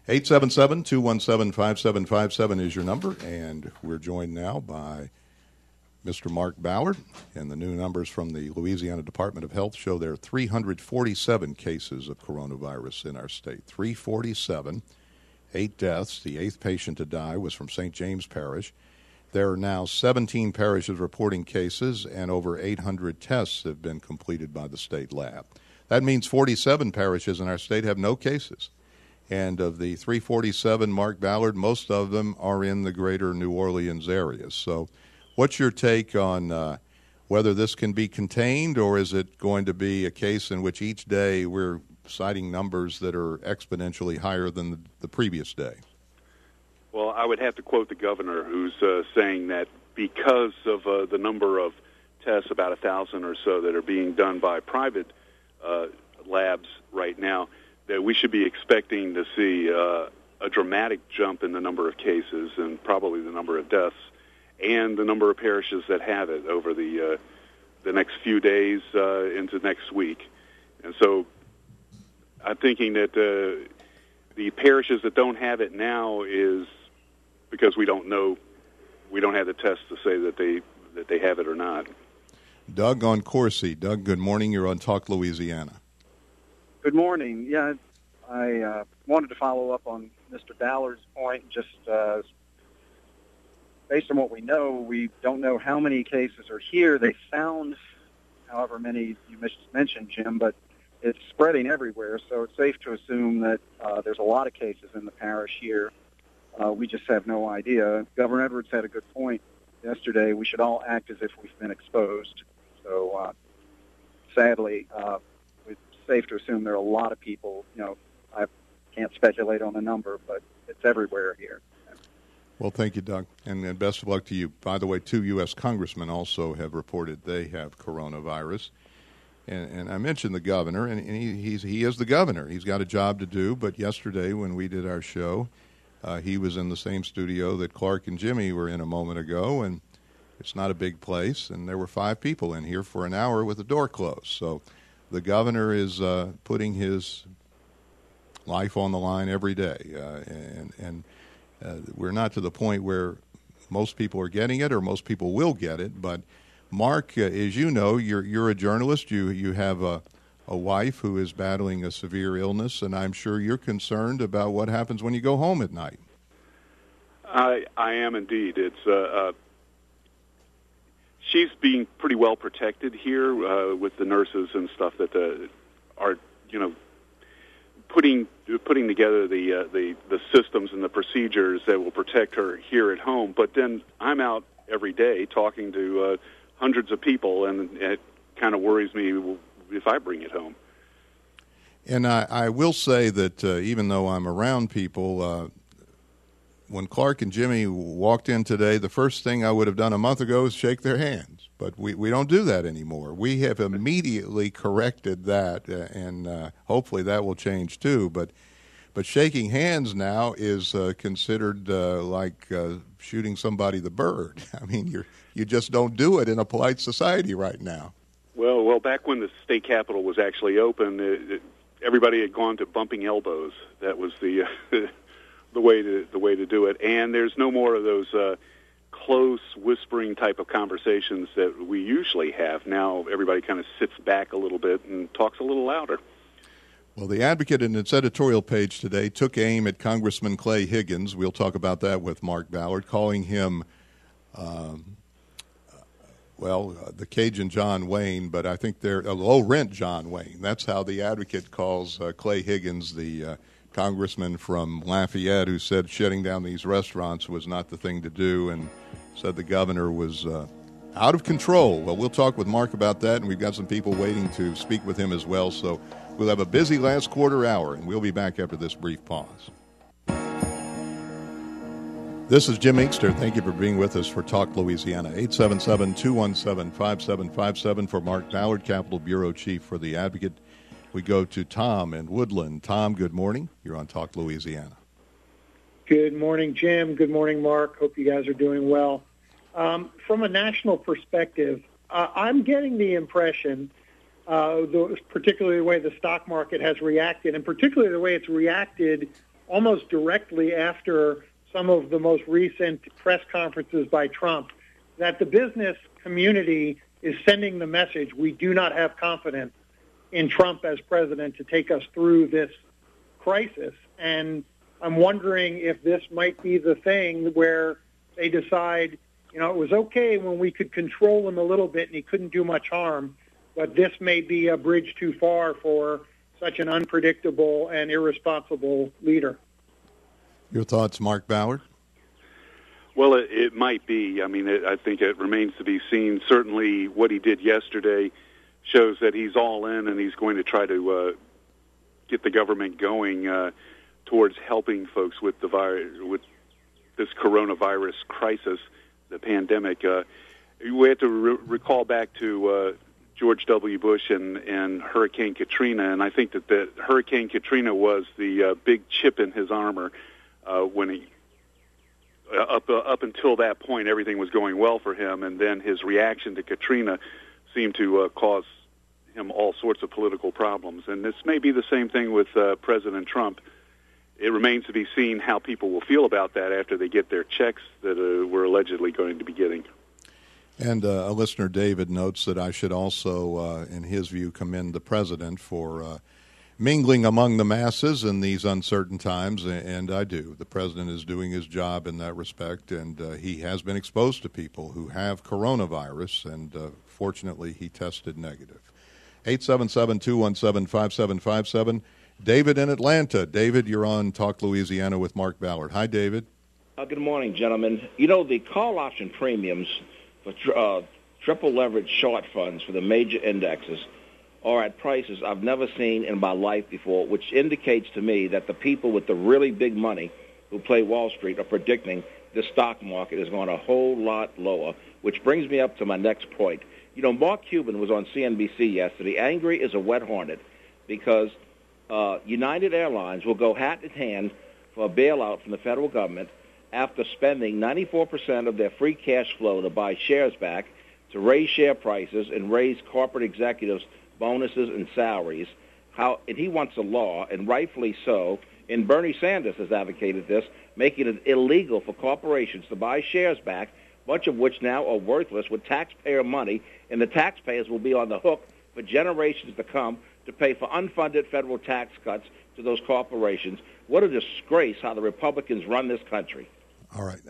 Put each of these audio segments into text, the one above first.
877-217-5757 is your number, and we're joined now by Mr. Mark Ballard, and the new numbers from the Louisiana Department of Health show there are 347 cases of coronavirus in our state. 347, 8 deaths. The 8th patient to die was from St. James Parish. There are now 17 parishes reporting cases, and over 800 tests have been completed by the state lab. That means 47 parishes in our state have no cases. And of the 347, Mark Ballard, most of them are in the greater New Orleans area. So what's your take on whether this can be contained, or is it going to be a case in which each day we're citing numbers that are exponentially higher than the previous day? Well, I would have to quote the governor, who's saying that because of the number of tests, about 1,000 or so, that are being done by private labs right now, that we should be expecting to see a dramatic jump in the number of cases and probably the number of deaths and the number of parishes that have it over the next few days into next week. And so I'm thinking that the parishes that don't have it now is because we don't know, we don't have the tests to say that they have it or not. Doug on Coursey. Doug, good morning. You're on Talk Louisiana. Good morning. Yeah, I wanted to follow up on Mr. Ballard's point. Just based on what we know, we don't know how many cases are here. They found however many you mentioned, Jim, but it's spreading everywhere, so it's safe to assume that there's a lot of cases in the parish here. We just have no idea. Governor Edwards had a good point yesterday. We should all act as if we've been exposed. So sadly, it's safe to assume there are a lot of people. I can't speculate on the number, but it's everywhere here. Well, thank you, Doug, and best of luck to you. By the way, 2 U.S. congressmen also have reported they have coronavirus. And I mentioned the governor, and he is the governor. He's got a job to do, but yesterday when we did our show, he was in the same studio that Clark and Jimmy were in a moment ago, and it's not a big place, and there were 5 people in here for an hour with the door closed. So the governor is putting his life on the line every day, and we're not to the point where most people are getting it or most people will get it. But Mark, as you know, you're a journalist. You have a wife who is battling a severe illness, and I'm sure you're concerned about what happens when you go home at night. I am indeed. It's she's being pretty well protected here with the nurses and stuff that are putting together the systems and the procedures that will protect her here at home. But then I'm out every day talking to hundreds of people, and it kind of worries me if I bring it home. And I will say that even though I'm around people, when Clark and Jimmy walked in today, the first thing I would have done a month ago is shake their hands. But we don't do that anymore. We have immediately corrected that, and hopefully that will change too. But shaking hands now is considered like shooting somebody the bird. I mean, you just don't do it in a polite society right now. Well, back when the state capitol was actually open, everybody had gone to bumping elbows. That was the way to do it. And there's no more of those close whispering type of conversations that we usually have. Now everybody kind of sits back a little bit and talks a little louder. Well, the Advocate in its editorial page today took aim at Congressman Clay Higgins. We'll talk about that with Mark Ballard, calling him, the Cajun John Wayne, but I think they're low-rent John Wayne. That's how the Advocate calls Clay Higgins, the congressman from Lafayette, who said shutting down these restaurants was not the thing to do and said the governor was out of control. Well, we'll talk with Mark about that, and we've got some people waiting to speak with him as well. So we'll have a busy last quarter hour, and we'll be back after this brief pause. This is Jim Inkster. Thank you for being with us for Talk Louisiana. 877-217-5757 for Mark Ballard, Capitol Bureau Chief for the Advocate. We go to Tom in Woodland. Tom, good morning. You're on Talk Louisiana. Good morning, Jim. Good morning, Mark. Hope you guys are doing well. From a national perspective, I'm getting the impression, particularly the way the stock market has reacted, and particularly the way it's reacted almost directly after some of the most recent press conferences by Trump, that the business community is sending the message, we do not have confidence in Trump as president to take us through this crisis. And I'm wondering if this might be the thing where they decide, it was okay when we could control him a little bit and he couldn't do much harm, but this may be a bridge too far for such an unpredictable and irresponsible leader. Your thoughts, Mark Ballard? Well, it might be. I mean, I think it remains to be seen. Certainly what he did yesterday shows that he's all in and he's going to try to get the government going towards helping folks with the with this coronavirus crisis, the pandemic. We have to recall back to George W. Bush and Hurricane Katrina, and I think that Hurricane Katrina was the big chip in his armor when he up until that point everything was going well for him, and then his reaction to Katrina seemed to cause him all sorts of political problems. And this may be the same thing with President Trump. It remains to be seen how people will feel about that after they get their checks that we're allegedly going to be getting. And a listener, David, notes that I should also, in his view, commend the president for mingling among the masses in these uncertain times, and I do. The president is doing his job in that respect, and he has been exposed to people who have coronavirus, and fortunately he tested negative. 877-217-5757. David in Atlanta. David, you're on Talk Louisiana with Mark Ballard. Hi, David. Good morning, gentlemen. The call option premiums for triple leverage short funds for the major indexes are at prices I've never seen in my life before, which indicates to me that the people with the really big money who play Wall Street are predicting the stock market is going a whole lot lower, which brings me up to my next point. Mark Cuban was on CNBC yesterday, angry as a wet hornet, because United Airlines will go hat in hand for a bailout from the federal government after spending 94% of their free cash flow to buy shares back, to raise share prices and raise corporate executives' bonuses and salaries. And he wants a law, and rightfully so, and Bernie Sanders has advocated this, making it illegal for corporations to buy shares back, much of which now are worthless, with taxpayer money, and the taxpayers will be on the hook for generations to come to pay for unfunded federal tax cuts to those corporations. What a disgrace how the Republicans run this country. All right.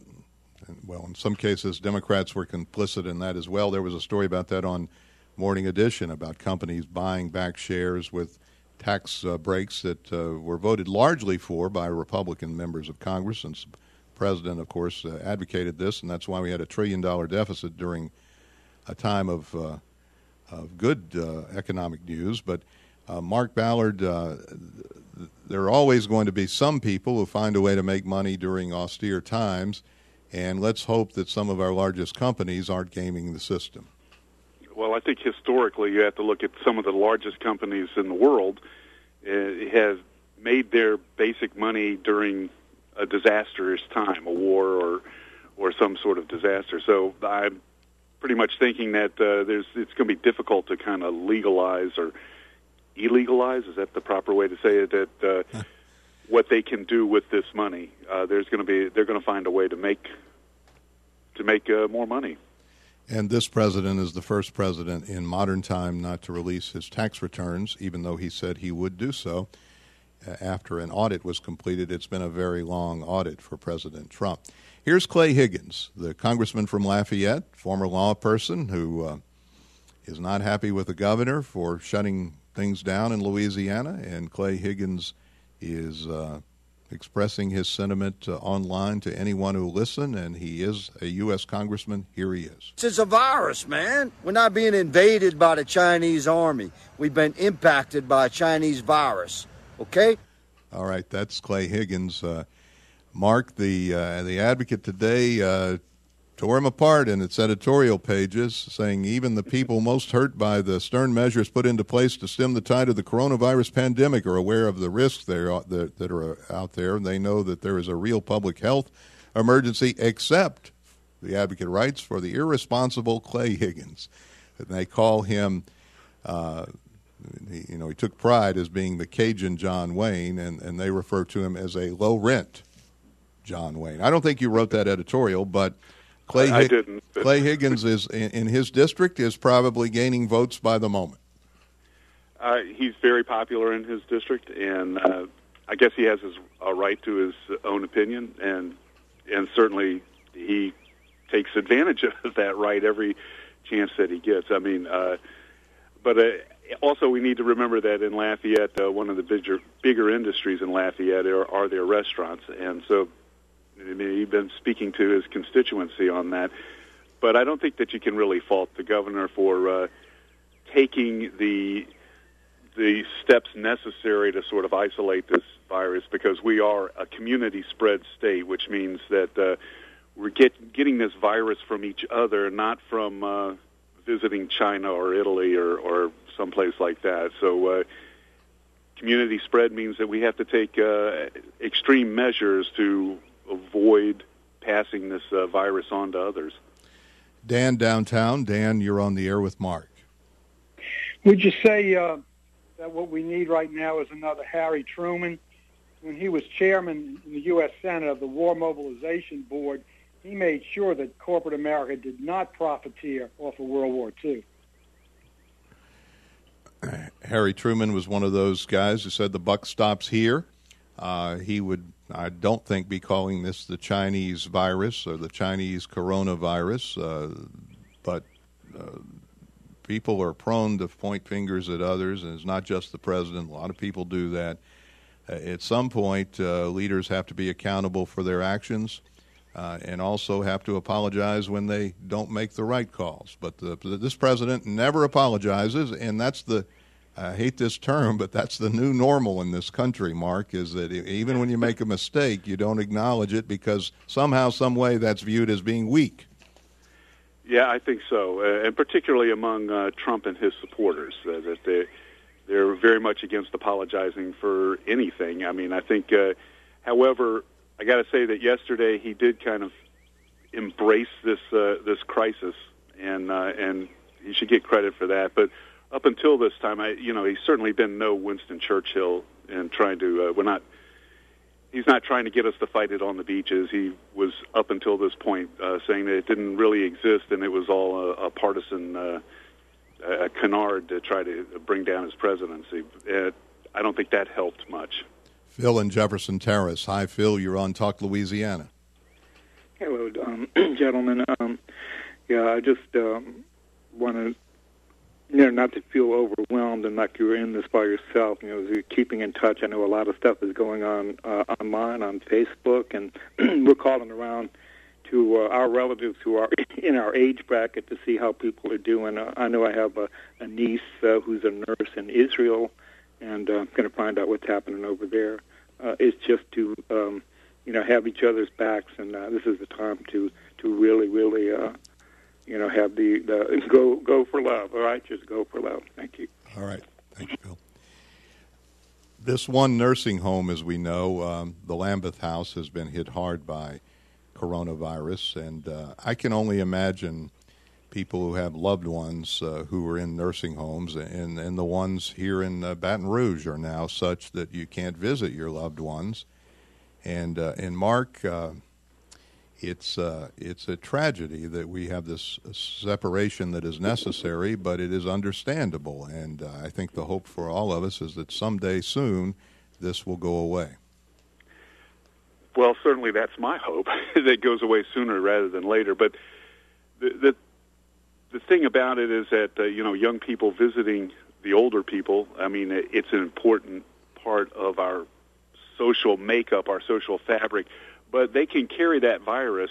Well, in some cases, Democrats were complicit in that as well. There was a story about that on Morning Edition about companies buying back shares with tax breaks that were voted largely for by Republican members of Congress. And the president, of course, advocated this, and that's why we had a $1 trillion deficit during a time of good economic news. But Mark Ballard, there are always going to be some people who find a way to make money during austere times, and let's hope that some of our largest companies aren't gaming the system. Well, I think historically you have to look at some of the largest companies in the world have made their basic money during a disastrous time, a war or some sort of disaster. So I'm pretty much thinking that it's going to be difficult to kind of legalize or illegalize. Is that the proper way to say it? That what they can do with this money, they're going to find a way to make more money. And this president is the first president in modern time not to release his tax returns, even though he said he would do so after an audit was completed. It's been a very long audit for President Trump. Here's Clay Higgins, the congressman from Lafayette, former law person who is not happy with the governor for shutting things down in Louisiana. And Clay Higgins is expressing his sentiment online to anyone who will listen, and he is a U.S. congressman. Here he is. It's a virus, man. We're not being invaded by the Chinese army. We've been impacted by a Chinese virus, okay? All right, that's Clay Higgins. Mark, the Advocate today tore him apart in its editorial pages, saying even the people most hurt by the stern measures put into place to stem the tide of the coronavirus pandemic are aware of the risks that are out there, and they know that there is a real public health emergency, except, the Advocate writes, for the irresponsible Clay Higgins. And they call him he took pride as being the Cajun John Wayne, and they refer to him as a low-rent John Wayne. I don't think you wrote that editorial, but I didn't. Clay Higgins is in his district is probably gaining votes by the moment. He's very popular in his district, and I guess he has a right to his own opinion, and certainly he takes advantage of that right every chance that he gets. I mean, but also we need to remember that in Lafayette, one of the bigger industries in Lafayette are their restaurants, and so he's been speaking to his constituency on that. But I don't think that you can really fault the governor for taking the steps necessary to sort of isolate this virus, because we are a community spread state, which means that we're getting this virus from each other, not from visiting China or Italy or someplace like that. So community spread means that we have to take extreme measures to avoid passing this virus on to others. Dan, downtown. Dan, you're on the air with Mark. Would you say that what we need right now is another Harry Truman? When he was chairman in the U.S. Senate of the War Mobilization Board, he made sure that corporate America did not profiteer off of World War II. Harry Truman was one of those guys who said the buck stops here. He would, I don't think, be calling this the Chinese virus or the Chinese coronavirus, but people are prone to point fingers at others, and it's not just the president. A lot of people do that. At some point, leaders have to be accountable for their actions and also have to apologize when they don't make the right calls. But this president never apologizes, and that's the, I hate this term, but that's the new normal in this country, Mark, is that even when you make a mistake, you don't acknowledge it because somehow, some way, that's viewed as being weak. Yeah, I think so, and particularly among Trump and his supporters, that they're very much against apologizing for anything. I mean, I think, however, I got to say that yesterday he did kind of embrace this crisis, and he should get credit for that. But up until this time, he's certainly been no Winston Churchill in trying to. He's not trying to get us to fight it on the beaches. He was up until this point saying that it didn't really exist, and it was all a partisan a canard to try to bring down his presidency. I don't think that helped much. Phil in Jefferson Terrace. Hi, Phil. You're on Talk Louisiana. Hello, gentlemen. I just want to, not to feel overwhelmed and like you're in this by yourself. You're keeping in touch. I know a lot of stuff is going on online, on Facebook, and we're calling around to our relatives who are in our age bracket to see how people are doing. I know I have a niece who's a nurse in Israel, and I'm going to find out what's happening over there. It's just to, have each other's backs, and this is the time to really, really, have the go for love. All right, just go for love. Thank you. All right, thank you, Bill. This one nursing home, as we know, the Lambeth House, has been hit hard by coronavirus, and I can only imagine people who have loved ones who are in nursing homes, and the ones here in Baton Rouge are now such that you can't visit your loved ones. And Mark, it's a tragedy that we have this separation that is necessary, but it is understandable. And I think the hope for all of us is that someday soon this will go away. Well, certainly that's my hope, that it goes away sooner rather than later. But the thing about it is that, young people visiting the older people, I mean, it's an important part of our social makeup, our social fabric. But they can carry that virus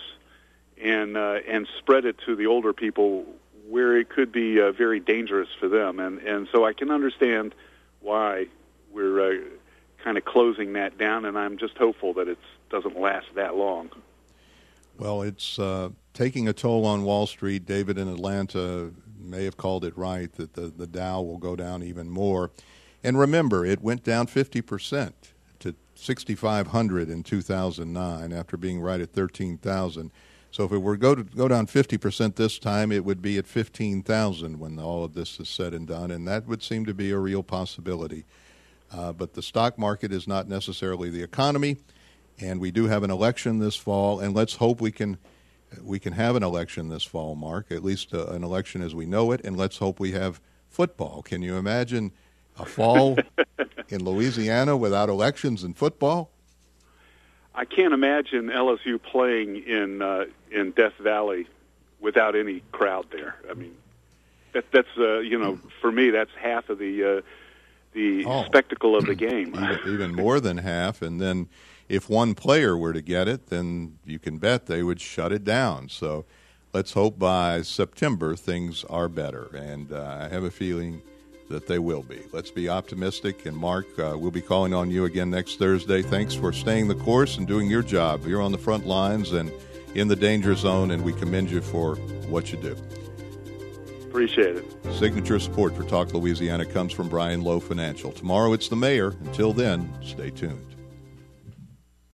and spread it to the older people where it could be very dangerous for them. And so I can understand why we're kind of closing that down, and I'm just hopeful that it doesn't last that long. Well, it's taking a toll on Wall Street. David in Atlanta may have called it right, that the Dow will go down even more. And remember, it went down 50% to 6,500 in 2009 after being right at 13,000. So if it were go down 50% this time, it would be at 15,000 when all of this is said and done, and that would seem to be a real possibility. But the stock market is not necessarily the economy, and we do have an election this fall, and let's hope we can have an election this fall, Mark, at least an election as we know it, and let's hope we have football. Can you imagine a fall in Louisiana without elections and football? I can't imagine LSU playing in Death Valley without any crowd there. I mean, that's for me, that's half of the spectacle of the game. Even more than half. And then if one player were to get it, then you can bet they would shut it down. So let's hope by September things are better. And I have a feeling that they will be. Let's be optimistic. And Mark, we'll be calling on you again next Thursday. Thanks for staying the course and doing your job. You're on the front lines and in the danger zone, and we commend you for what you do. Appreciate it. Signature support for Talk Louisiana comes from Brian Lowe Financial. Tomorrow it's the mayor. Until then, stay tuned.